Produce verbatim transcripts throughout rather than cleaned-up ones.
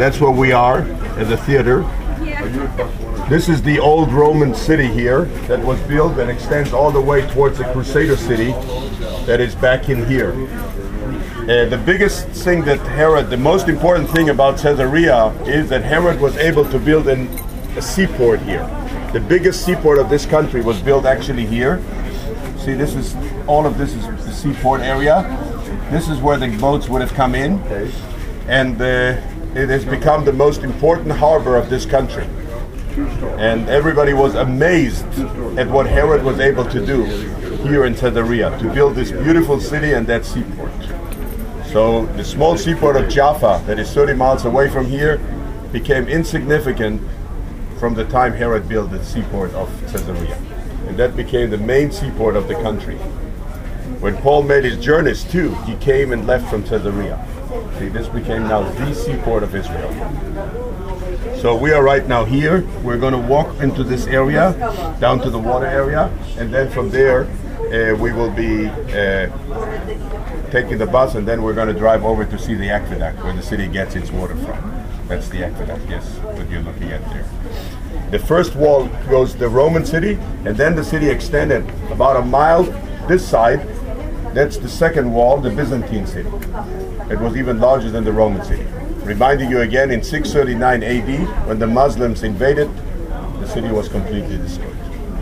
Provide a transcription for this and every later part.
that's where we are at the theater. This is the old Roman city here that was built and extends all the way towards the Crusader city that is back in here. Uh, the biggest thing that Herod, the most important thing about Caesarea is that Herod was able to build an, a seaport here. The biggest seaport of this country was built actually here. See, this is, all of this is the seaport area. This is where the boats would have come in. And uh, it has become the most important harbor of this country. And everybody was amazed at what Herod was able to do here in Caesarea, to build this beautiful city and that seaport. So the small seaport of Jaffa, that is thirty miles away from here, became insignificant from the time Herod built the seaport of Caesarea. And that became the main seaport of the country. When Paul made his journeys too, he came and left from Caesarea. See, this became now the seaport of Israel. So we are right now here. We're going to walk into this area, down to the water area, and then from there uh, we will be uh, taking the bus, and then we're going to drive over to see the aqueduct, where the city gets its water from. That's the aqueduct, yes, what you're looking at there. The first wall goes the Roman city, and then the city extended about a mile this side. That's the second wall, the Byzantine city. It was even larger than the Roman city. Reminding you again, in six thirty-nine A D, when the Muslims invaded, the city was completely destroyed.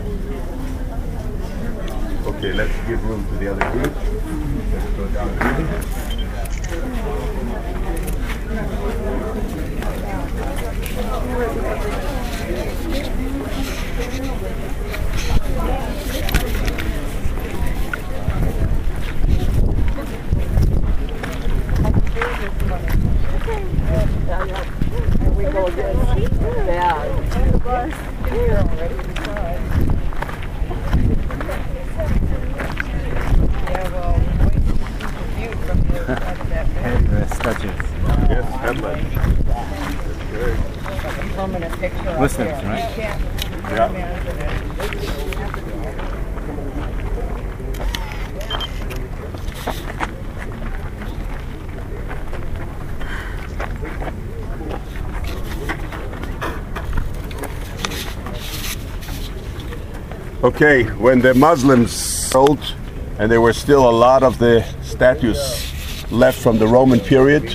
Okay, let's give room to the other group. Let's go down here. We go again. Yeah. Here already. Yeah, well, view from the other side of that Head statues. Yes, headlights. That's great. like a permanent picture. Muslims, up there. right? You can't Yeah. imagine it. Okay, when the Muslims sold, and there were still a lot of the statues left from the Roman period,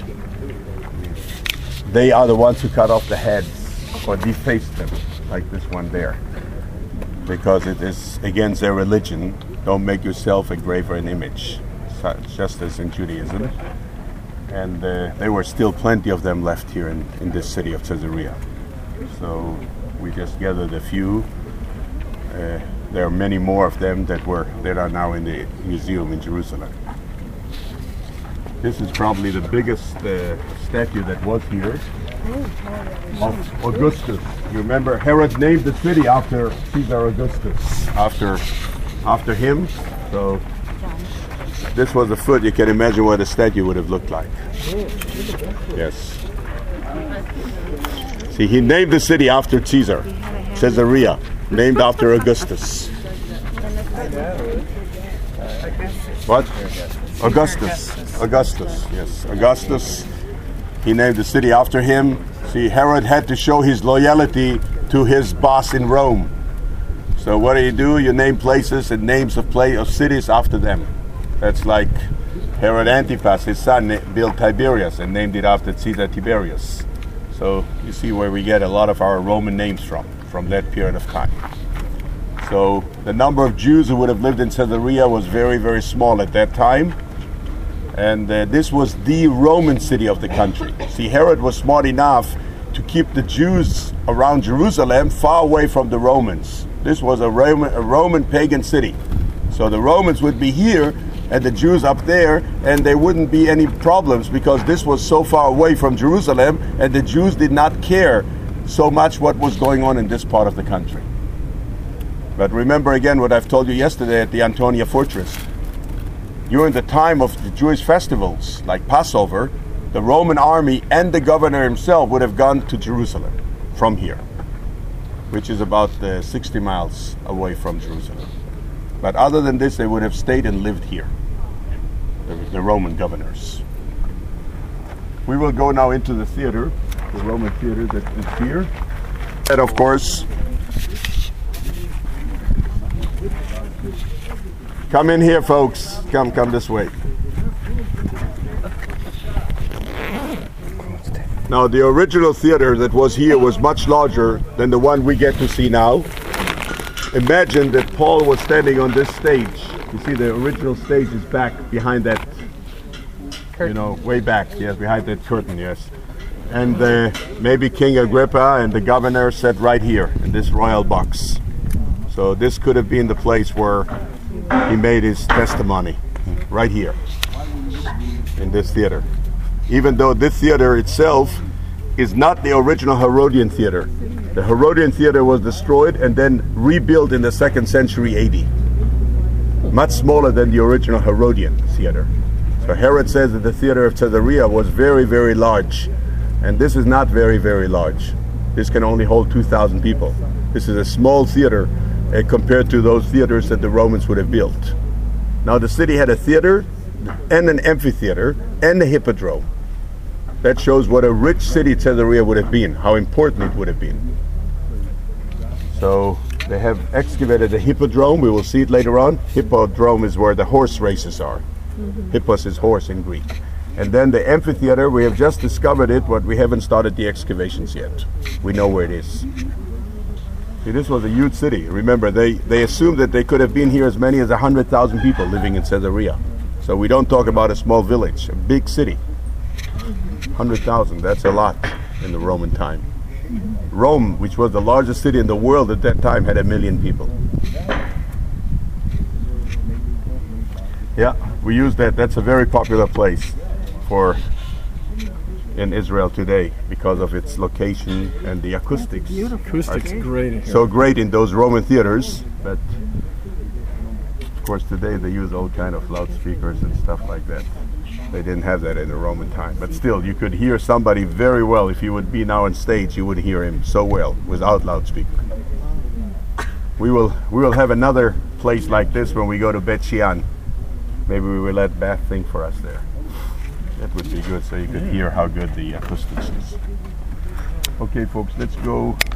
they are the ones who cut off the heads or defaced them, like this one there, because it is against their religion. Don't make yourself a grave or an image, just as in Judaism. And uh, there were still plenty of them left here in, in this city of Caesarea. So we just gathered a few. Uh, there are many more of them that were that are now in the museum in Jerusalem. This is probably the biggest uh, statue that was here of Augustus. You remember Herod named the city after Caesar Augustus, after after him. So this was a foot. You can imagine what a statue would have looked like. Yes. See, he named the city after Caesar, Caesarea, named after Augustus. What? Augustus. Augustus, yes. Augustus. He named the city after him. See, Herod had to show his loyalty to his boss in Rome. So what do you do? You name places and names of play of cities after them. That's like Herod Antipas, his son, built Tiberias and named it after Caesar Tiberius. So you see where we get a lot of our Roman names from, from that period of time. So the number of Jews who would have lived in Caesarea was very, very small at that time. And uh, this was the Roman city of the country. See, Herod was smart enough to keep the Jews around Jerusalem far away from the Romans. This was a Roman, a Roman pagan city. So the Romans would be here and the Jews up there, and there wouldn't be any problems because this was so far away from Jerusalem, and the Jews did not care so much what was going on in this part of the country. But remember again what I've told you yesterday at the Antonia Fortress. During the time of the Jewish festivals, like Passover, the Roman army and the governor himself would have gone to Jerusalem from here, which is about uh, sixty miles away from Jerusalem. But other than this, they would have stayed and lived here, the, the Roman governors. We will go now into the theater. the Roman theater that is here. And of course, come in here, folks. Come, come this way. Now, the original theater that was here was much larger than the one we get to see now. Imagine that Paul was standing on this stage. You see, the original stage is back behind that, curtain. You know, way back, yes, behind that curtain, yes. And uh, maybe King Agrippa and the governor sat right here in this royal box. So this could have been the place where he made his testimony, right here, in this theater. Even though this theater itself is not the original Herodian theater. The Herodian theater was destroyed and then rebuilt in the second century A D. Much smaller than the original Herodian theater. So Herod says that the theater of Caesarea was very, very large. And this is not very, very large. This can only hold two thousand people. This is a small theater uh, compared to those theaters that the Romans would have built. Now the city had a theater and an amphitheater and a hippodrome. That shows what a rich city Caesarea would have been, how important it would have been. So they have excavated a hippodrome. We will see it later on. Hippodrome is where the horse races are. Mm-hmm. Hippos is horse in Greek. And then the amphitheater, we have just discovered it, but we haven't started the excavations yet. We know where it is. See, this was a huge city. Remember, they, they assumed that they could have been here as many as one hundred thousand people living in Caesarea. So we don't talk about a small village, a big city. one hundred thousand, that's a lot in the Roman time. Rome, which was the largest city in the world at that time, had a million people. Yeah, we use that. That's a very popular place for in Israel today because of its location and the acoustics. Acoustics great in here. So great in those Roman theaters, but of course today they use all kind of loudspeakers and stuff like that. They didn't have that in the Roman time, but still you could hear somebody very well. If he would be now on stage, you would hear him so well without loudspeaker. We will we will have another place like this when we go to Bet Shean. Maybe we will let Beth think for us there. That would be good, so you could hear how good the acoustics is. Okay, folks, let's go.